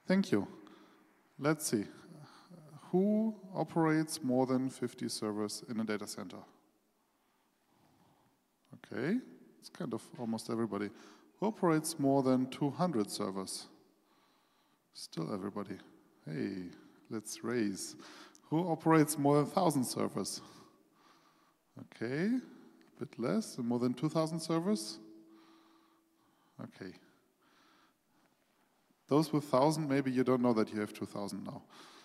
Thank you. Let's see. Who operates more than 50 servers in a data center? Okay, it's kind of almost everybody. Who operates more than 200 servers? Still everybody. Hey, let's raise. Who operates more than 1,000 servers? Okay, a bit less, more than 2,000 servers? Okay. Those with 1,000, maybe you don't know that you have 2,000 now.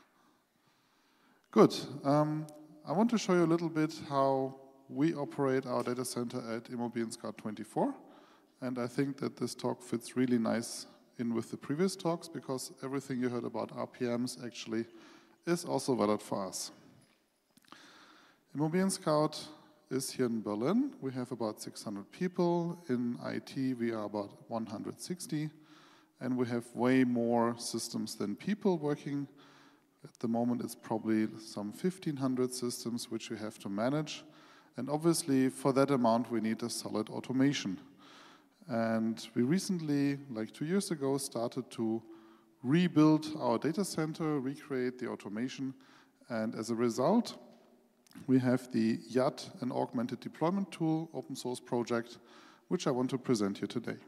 Good. I want to show you a little bit how we operate our data center at ImmobilienScout24. And I think that this talk fits really nice in with the previous talks because everything you heard about RPMs actually is also valid for us. ImmobilienScout is here in Berlin. We have about 600 people. In IT, we are about 160. And we have way more systems than people working. At the moment, it's probably some 1,500 systems which we have to manage. And obviously, for that amount, we need a solid automation. And we recently, like 2 years ago, started to rebuild our data center, recreate the automation. And as a result, we have the YAT, an augmented deployment tool, open source project, which I want to present you today.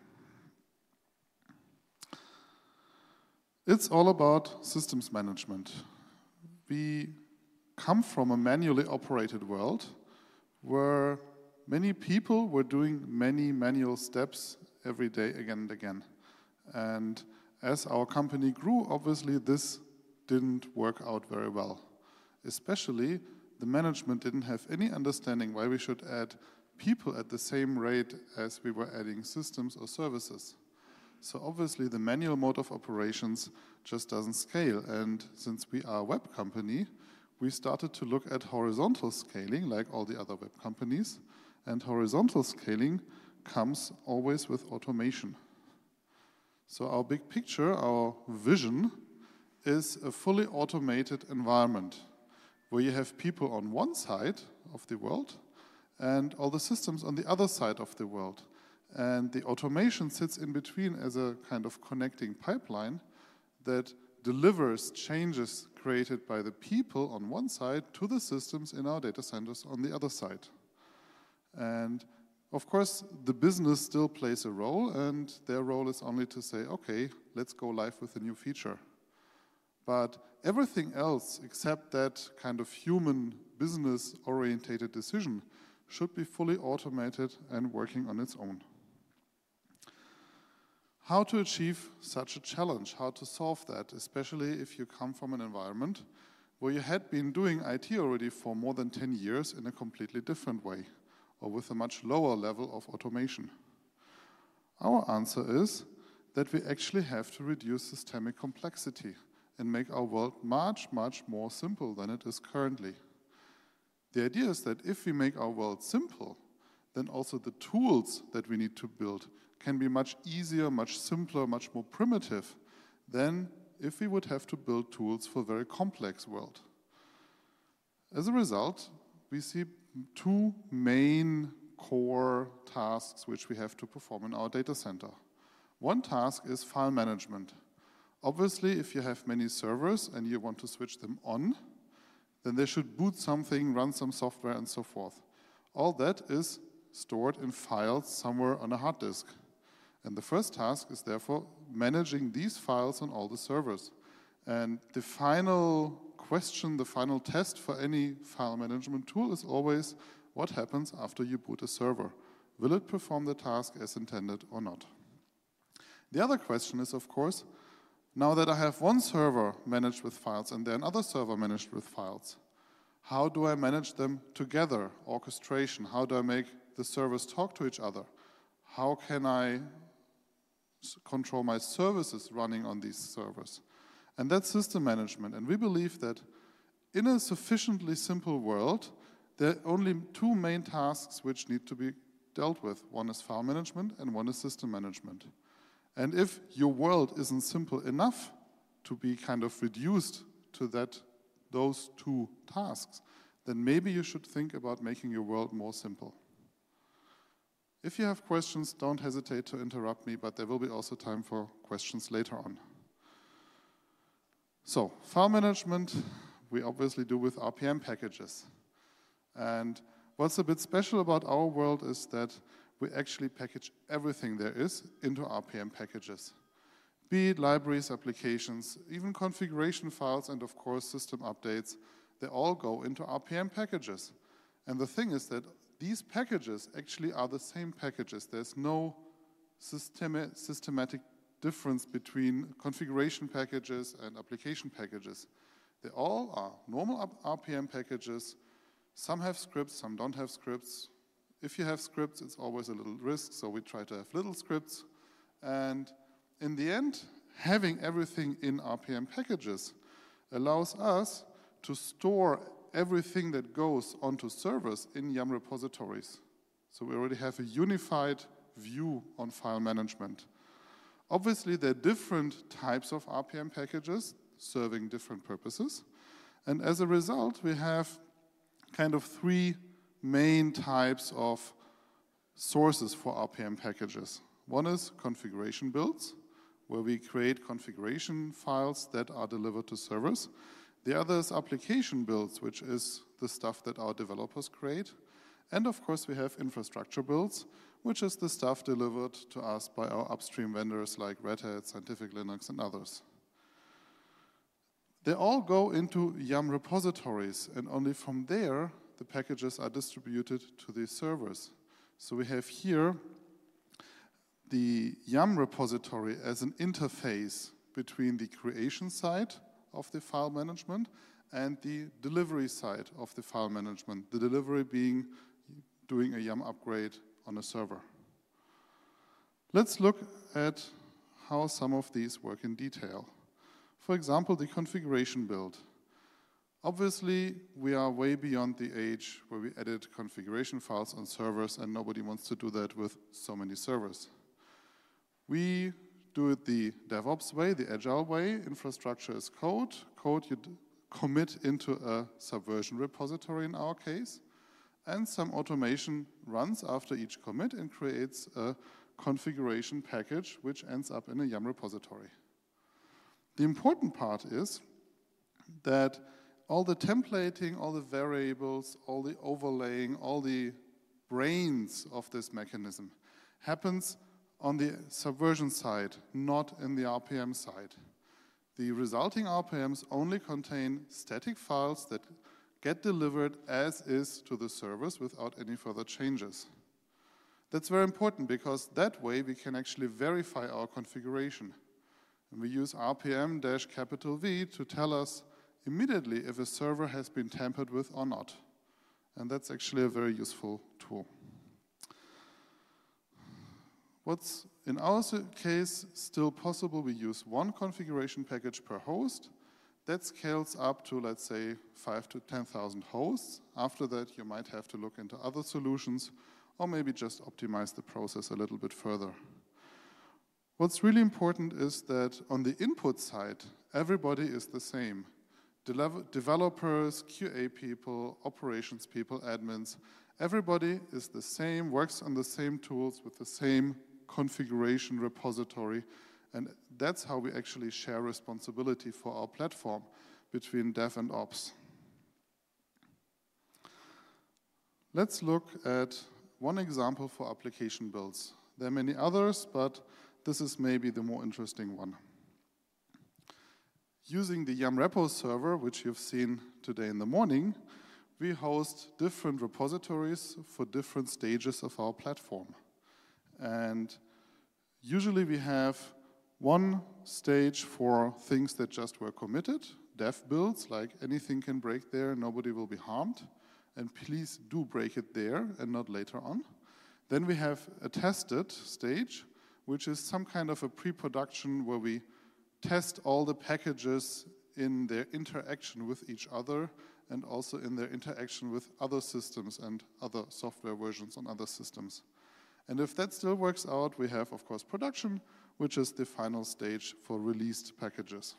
It's all about systems management. We come from a manually operated world where many people were doing many manual steps every day again and again. And as our company grew, obviously this didn't work out very well. Especially the management didn't have any understanding why we should add people at the same rate as we were adding systems or services. So obviously the manual mode of operations just doesn't scale. And since we are a web company, we started to look at horizontal scaling like all the other web companies. And horizontal scaling comes always with automation. So our big picture, our vision, is a fully automated environment where you have people on one side of the world and all the systems on the other side of the world. And the automation sits in between as a kind of connecting pipeline that delivers changes created by the people on one side to the systems in our data centers on the other side. And of course, the business still plays a role, and their role is only to say, okay, let's go live with a new feature. But everything else, except that kind of human business-orientated decision, should be fully automated and working on its own. How to achieve such a challenge, how to solve that, especially if you come from an environment where you had been doing IT already for more than 10 years in a completely different way, or with a much lower level of automation. Our answer is that we actually have to reduce systemic complexity and make our world much, much more simple than it is currently. The idea is that if we make our world simple, then also the tools that we need to build can be much easier, much simpler, much more primitive than if we would have to build tools for a very complex world. As a result, we see two main core tasks which we have to perform in our data center. One task is file management. Obviously, if you have many servers and you want to switch them on, then they should boot something, run some software, and so forth. All that is stored in files somewhere on a hard disk. And the first task is therefore managing these files on all the servers. And the final question, the final test for any file management tool is always what happens after you boot a server. Will it perform the task as intended or not? The other question is, of course, now that I have one server managed with files and then another server managed with files, how do I manage them together? Orchestration. How do I make the servers talk to each other? How can I control my services running on these servers? And that's system management. And we believe that in a sufficiently simple world, there are only two main tasks which need to be dealt with. One is file management and one is system management. And if your world isn't simple enough to be kind of reduced to those two tasks, then maybe you should think about making your world more simple. If you have questions, don't hesitate to interrupt me, but there will be also time for questions later on. So, file management, we obviously do with RPM packages. And what's a bit special about our world is that we actually package everything there is into RPM packages. Be it libraries, applications, even configuration files, and of course system updates, they all go into RPM packages. And the thing is that these packages actually are the same packages. There's no systematic difference between configuration packages and application packages. They all are normal RPM packages. Some have scripts, some don't have scripts. If you have scripts, it's always a little risk, so we try to have little scripts. And in the end, having everything in RPM packages allows us to store everything that goes onto servers in YAM repositories. So we already have a unified view on file management. Obviously, there are different types of RPM packages serving different purposes. And as a result, we have kind of three main types of sources for RPM packages. One is configuration builds, where we create configuration files that are delivered to servers. The other is application builds, which is the stuff that our developers create. And of course, we have infrastructure builds, which is the stuff delivered to us by our upstream vendors like Red Hat, Scientific Linux, and others. They all go into YAM repositories, and only from there, the packages are distributed to the servers. So we have here the YAM repository as an interface between the creation side of the file management and the delivery side of the file management. The delivery being doing a YAM upgrade on a server. Let's look at how some of these work in detail. For example, the configuration build. Obviously, we are way beyond the age where we edit configuration files on servers, and nobody wants to do that with so many servers. We do it the DevOps way, the agile way. Infrastructure is code. Code you commit into a Subversion repository in our case. And some automation runs after each commit and creates a configuration package which ends up in a YAM repository. The important part is that all the templating, all the variables, all the overlaying, all the brains of this mechanism happens on the Subversion side, not in the RPM side. The resulting RPMs only contain static files that get delivered as is to the servers without any further changes. That's very important because that way we can actually verify our configuration. And we use RPM-V to tell us immediately if a server has been tampered with or not. And that's actually a very useful tool. What's in our case still possible, we use one configuration package per host. That scales up to, let's say, 5,000 to 10,000 hosts. After that, you might have to look into other solutions or maybe just optimize the process a little bit further. What's really important is that on the input side, everybody is the same. Developers, QA people, operations people, admins, everybody is the same, works on the same tools with the same configuration repository. And that's how we actually share responsibility for our platform between dev and ops. Let's look at one example for application builds. There are many others, but this is maybe the more interesting one. Using the YAM repo server, which you've seen today in the morning, we host different repositories for different stages of our platform. And usually we have one stage for things that just were committed, dev builds, like anything can break there, nobody will be harmed, and please do break it there and not later on. Then we have a tested stage, which is some kind of a pre-production where we test all the packages in their interaction with each other and also in their interaction with other systems and other software versions on other systems. And if that still works out, we have, of course, production, which is the final stage for released packages.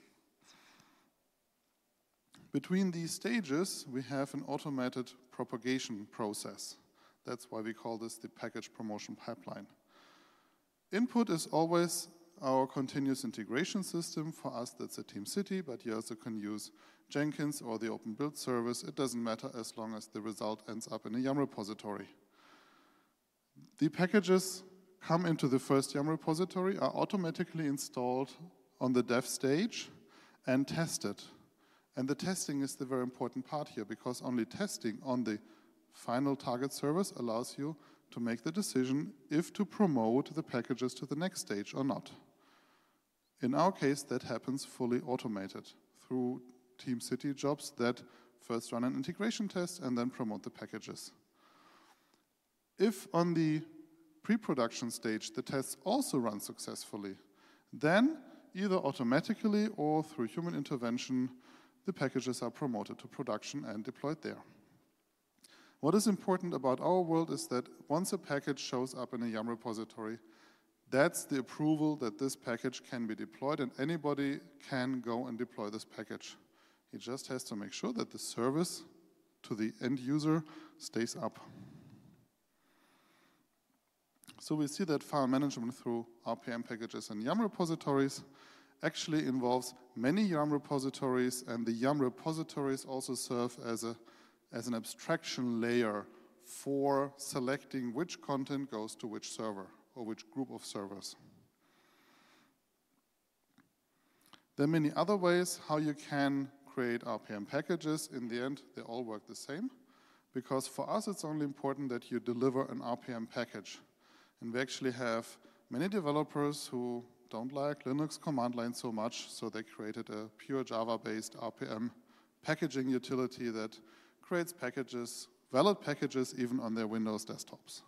Between these stages, we have an automated propagation process. That's why we call this the package promotion pipeline. Input is always our continuous integration system. For us, that's a TeamCity, but you also can use Jenkins or the Open Build service. It doesn't matter as long as the result ends up in a YAML repository. The packages come into the first YAML repository, are automatically installed on the dev stage and tested. And the testing is the very important part here, because only testing on the final target service allows you to make the decision if to promote the packages to the next stage or not. In our case, that happens fully automated through TeamCity jobs that first run an integration test and then promote the packages. If on the pre-production stage the tests also run successfully, then either automatically or through human intervention, the packages are promoted to production and deployed there. What is important about our world is that once a package shows up in a YAML repository, that's the approval that this package can be deployed, and anybody can go and deploy this package. He just has to make sure that the service to the end user stays up. So we see that file management through RPM packages and YAML repositories actually involves many YAML repositories, and the YAML repositories also serve as an abstraction layer for selecting which content goes to which server or which group of servers. There are many other ways how you can create RPM packages. In the end, they all work the same, because for us it's only important that you deliver an RPM package. And we actually have many developers who don't like Linux command line so much, so they created a pure Java-based RPM packaging utility that creates packages, valid packages, even on their Windows desktops.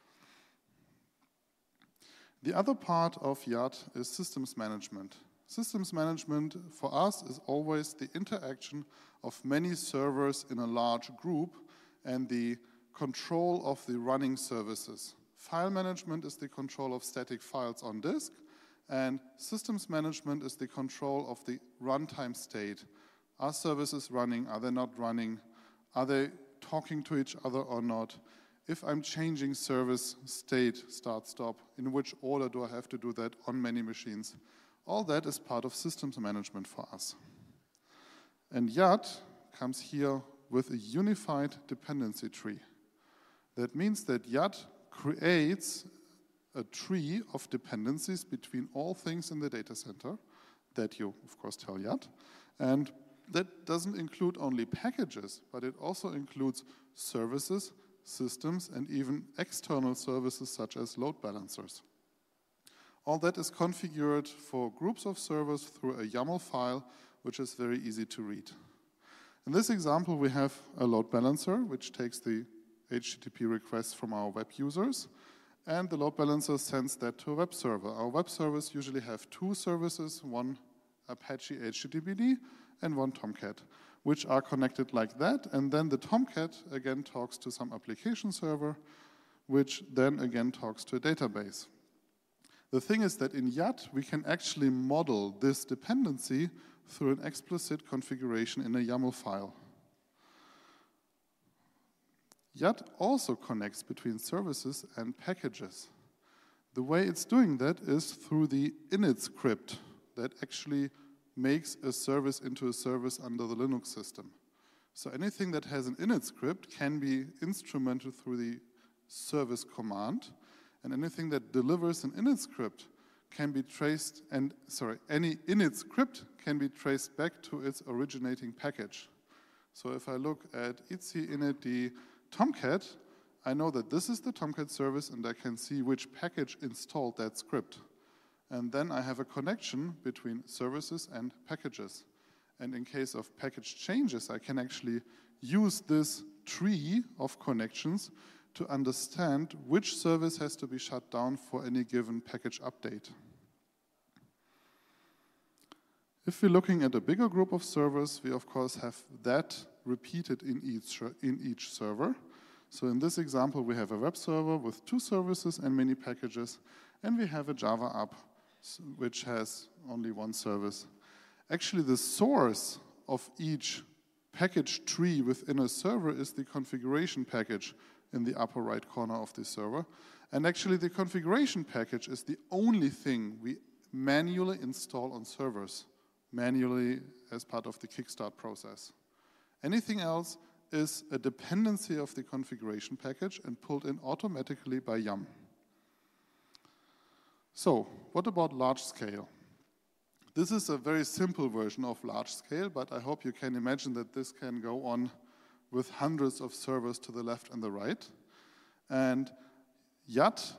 The other part of YAT is systems management. Systems management for us is always the interaction of many servers in a large group and the control of the running services. File management is the control of static files on disk, and systems management is the control of the runtime state. Are services running? Are they not running? Are they talking to each other or not? If I'm changing service state, start, stop, in which order do I have to do that on many machines? All that is part of systems management for us. And YAT comes here with a unified dependency tree. That means that YAT creates a tree of dependencies between all things in the data center that you, of course, tell YAT. And that doesn't include only packages, but it also includes services, systems, and even external services such as load balancers. All that is configured for groups of servers through a YAML file, which is very easy to read. In this example, we have a load balancer, which takes the HTTP requests from our web users, and the load balancer sends that to a web server. Our web servers usually have two services, one Apache HTTPD and one Tomcat, which are connected like that, and then the Tomcat again talks to some application server, which then again talks to a database. The thing is that in YAT, we can actually model this dependency through an explicit configuration in a YAML file. YAT also connects between services and packages. The way it's doing that is through the init script that actually makes a service into a service under the Linux system. So anything that has an init script can be instrumented through the service command, and anything that delivers an init script can be traced, any init script can be traced back to its originating package. So if I look at etc initd Tomcat, I know that this is the Tomcat service, and I can see which package installed that script. And then I have a connection between services and packages. And in case of package changes, I can actually use this tree of connections to understand which service has to be shut down for any given package update. If we're looking at a bigger group of servers, we of course have that repeated in each server. So in this example, we have a web server with two services and many packages, and we have a Java app which has only one service. Actually, the source of each package tree within a server is the configuration package in the upper right corner of the server. And actually, the configuration package is the only thing we manually install on servers, manually as part of the Kickstart process. Anything else is a dependency of the configuration package and pulled in automatically by Yum. So, what about large scale? This is a very simple version of large scale, but I hope you can imagine that this can go on with hundreds of servers to the left and the right. And Yat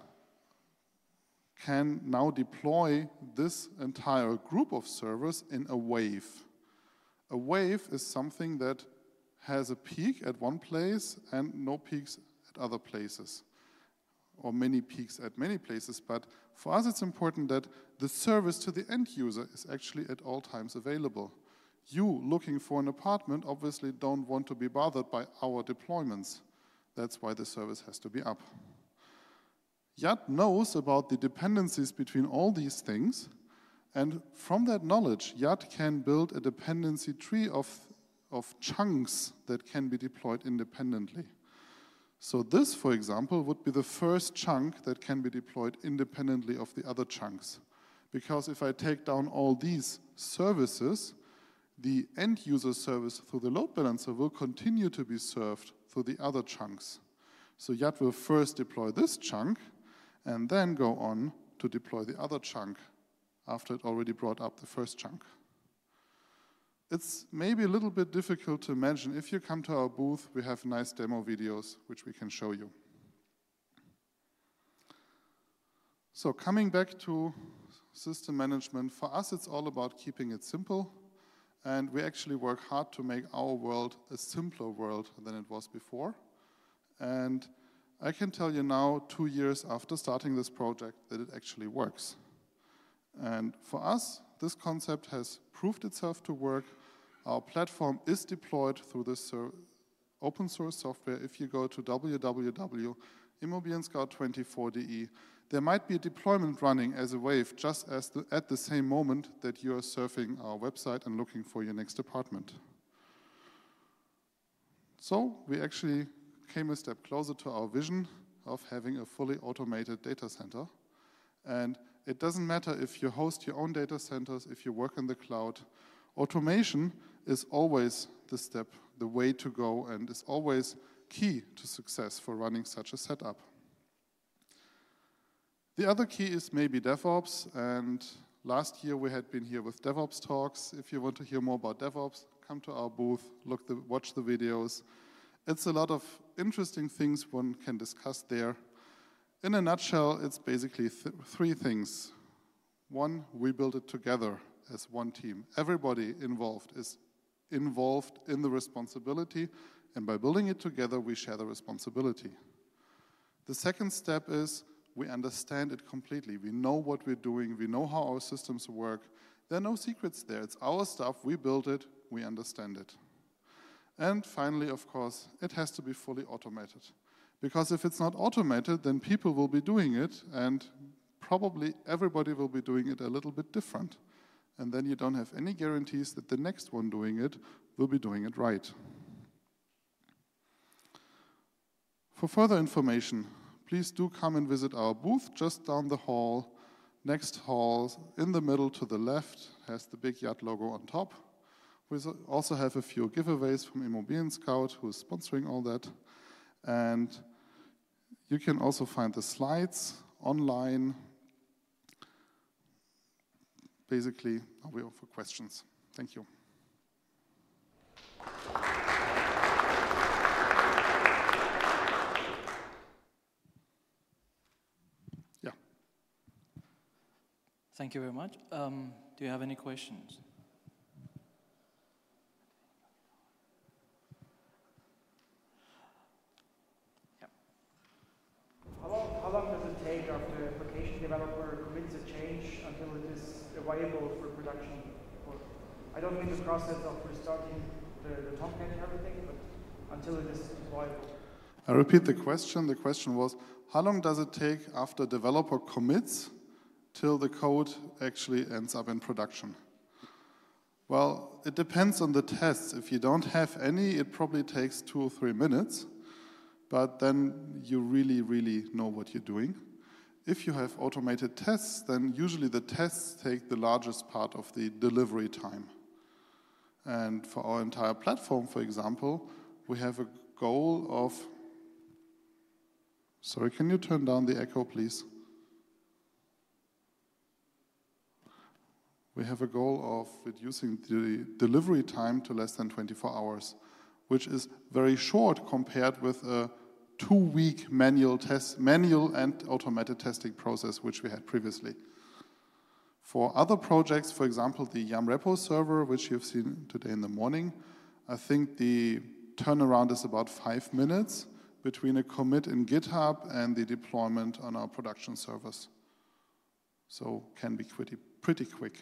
can now deploy this entire group of servers in a wave. A wave is something that has a peak at one place and no peaks at other places, or many peaks at many places. But for us, it's important that the service to the end user is actually at all times available. You, looking for an apartment, obviously don't want to be bothered by our deployments. That's why the service has to be up. Yat knows about the dependencies between all these things, and from that knowledge, Yat can build a dependency tree of chunks that can be deployed independently. So this, for example, would be the first chunk that can be deployed independently of the other chunks. Because if I take down all these services, the end user service through the load balancer will continue to be served through the other chunks. So Yat will first deploy this chunk and then go on to deploy the other chunk after it already brought up the first chunk. It's maybe a little bit difficult to imagine. If you come to our booth, we have nice demo videos which we can show you. So coming back to system management, for us it's all about keeping it simple, and we actually work hard to make our world a simpler world than it was before. And I can tell you now, 2 years after starting this project, that it actually works. And for us, this concept has proved itself to work. Our platform is deployed through this open source software. If you go to www.immobilienscout24.de, there might be a deployment running as a wave just at the same moment that you are surfing our website and looking for your next apartment. So we actually came a step closer to our vision of having a fully automated data center. And it doesn't matter if you host your own data centers, if you work in the cloud. Automation is always the step, the way to go, and is always key to success for running such a setup. The other key is maybe DevOps, and last year we had been here with DevOps talks. If you want to hear more about DevOps, come to our booth, watch the videos. It's a lot of interesting things one can discuss there. In a nutshell, it's basically three things. One, we build it together as one team. Everybody involved is involved in the responsibility, and by building it together, we share the responsibility. The second step is we understand it completely. We know what we're doing. We know how our systems work. There are no secrets there. It's our stuff. We built it. We understand it. And finally, of course, it has to be fully automated. Because if it's not automated, then people will be doing it, and probably everybody will be doing it a little bit different. And then you don't have any guarantees that the next one doing it will be doing it right. For further information, please do come and visit our booth just down the hall. Next hall, in the middle to the left, has the big Yat logo on top. We also have a few giveaways from Immobilien Scout, who is sponsoring all that. And you can also find the slides online. Basically, now we offer questions. Thank you. Yeah. Thank you very much. Do you have any questions? How long does it take after the application developer commits a change until it is viable for production? I don't mean the process of restarting the Tomcat and everything, but until it is viable. I repeat the question. The question was, how long does it take after developer commits till the code actually ends up in production? Well, it depends on the tests. If you don't have any, it probably takes 2 or 3 minutes. But then you really, really know what you're doing. if you have automated tests, then usually the tests take the largest part of the delivery time. And for our entire platform, for example, we have a goal of, sorry, can you turn down the echo, please? We have a goal of reducing the delivery time to less than 24 hours, which is very short compared with a 2-week manual and automated testing process, which we had previously. For other projects, for example, the Yum Repo server, which you've seen today in the morning, I think the turnaround is about 5 minutes between a commit in GitHub and the deployment on our production servers. So can be pretty quick.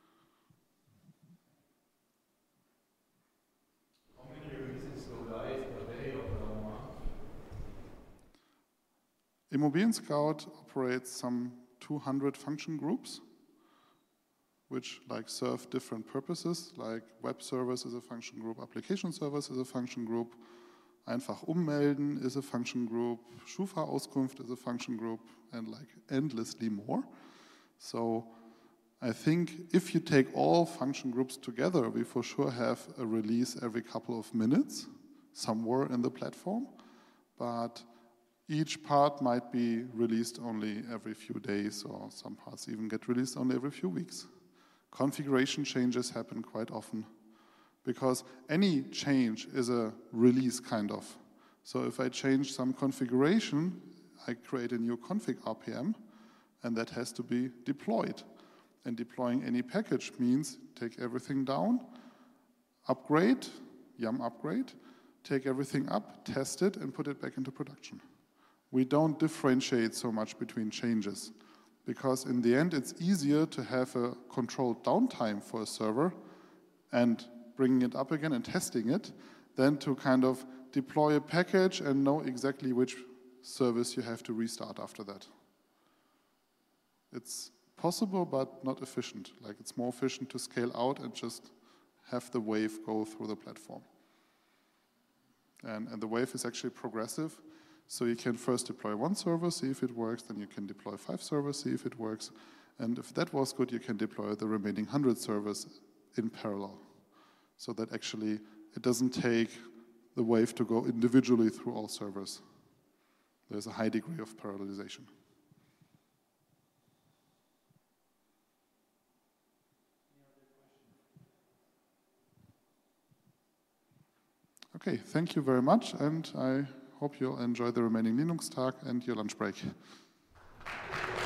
Immobilien Scout operates some 200 function groups, which serve different purposes, like web service is a function group, application service is a function group, einfach ummelden is a function group, Schufa-Auskunft is a function group, and endlessly more. So I think if you take all function groups together, we for sure have a release every couple of minutes somewhere in the platform, but each part might be released only every few days, or some parts even get released only every few weeks. Configuration changes happen quite often, because any change is a release kind of. So if I change some configuration, I create a new config RPM, and that has to be deployed. And deploying any package means take everything down, upgrade, Yum upgrade, take everything up, test it, and put it back into production. We don't differentiate so much between changes, because in the end it's easier to have a controlled downtime for a server and bringing it up again and testing it than to kind of deploy a package and know exactly which service you have to restart after that. It's possible, but not efficient. It's more efficient to scale out and just have the wave go through the platform. And the wave is actually progressive. So you can first deploy 1 server, see if it works, then you can deploy 5 servers, see if it works. And if that was good, you can deploy the remaining 100 servers in parallel. So that actually it doesn't take the wave to go individually through all servers. There's a high degree of parallelization. Okay, thank you very much, and I hope you'll enjoy the remaining Linux Tag and your lunch break.